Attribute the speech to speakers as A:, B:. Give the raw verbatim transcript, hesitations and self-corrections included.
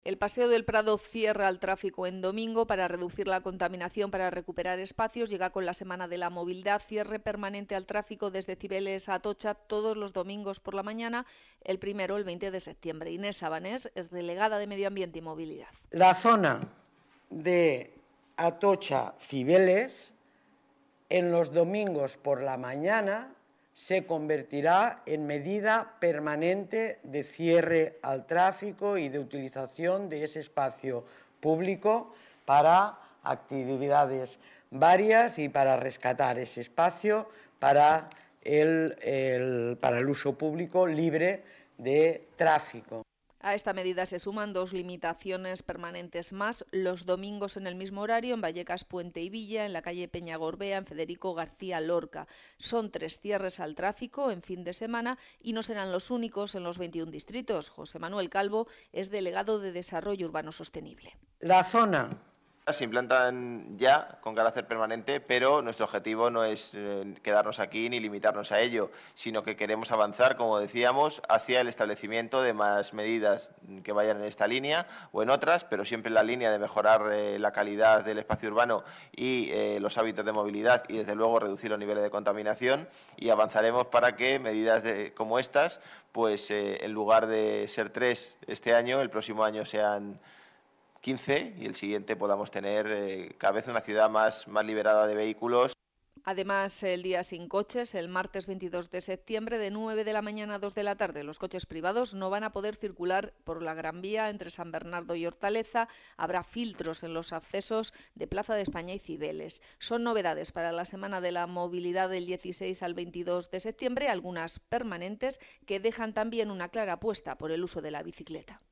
A: El Paseo del Prado cierra al tráfico en domingo para reducir la contaminación, para recuperar espacios. Llega con la Semana de la Movilidad, cierre permanente al tráfico desde Cibeles a Atocha todos los domingos por la mañana, el primero el veinte de septiembre. Inés Sabanés es delegada de Medio Ambiente y Movilidad.
B: La zona de Atocha-Cibeles en los domingos por la mañana se convertirá en medida permanente de cierre al tráfico y de utilización de ese espacio público para actividades varias y para rescatar ese espacio para el, el, para el uso público libre de tráfico.
A: A esta medida se suman dos limitaciones permanentes más, los domingos en el mismo horario en Vallecas, Puente y Villa, en la calle Peñagorbea, en Federico García Lorca. Son tres cierres al tráfico en fin de semana y no serán los únicos en los veintiún distritos. José Manuel Calvo es delegado de Desarrollo Urbano Sostenible.
B: La zona
C: se implantan ya con carácter permanente, pero nuestro objetivo no es eh, quedarnos aquí ni limitarnos a ello, sino que queremos avanzar, como decíamos, hacia el establecimiento de más medidas que vayan en esta línea o en otras, pero siempre en la línea de mejorar eh, la calidad del espacio urbano y eh, los hábitos de movilidad y, desde luego, reducir los niveles de contaminación, y avanzaremos para que medidas de, como estas, pues eh, en lugar de ser tres este año, el próximo año sean quince y el siguiente podamos tener eh, cada vez una ciudad más, más liberada de vehículos.
A: Además, el día sin coches, el martes veintidós de septiembre, de nueve de la mañana a dos de la tarde, los coches privados no van a poder circular por la Gran Vía entre San Bernardo y Hortaleza. Habrá filtros en los accesos de Plaza de España y Cibeles. Son novedades para la Semana de la Movilidad del dieciséis al veintidós de septiembre, algunas permanentes que dejan también una clara apuesta por el uso de la bicicleta.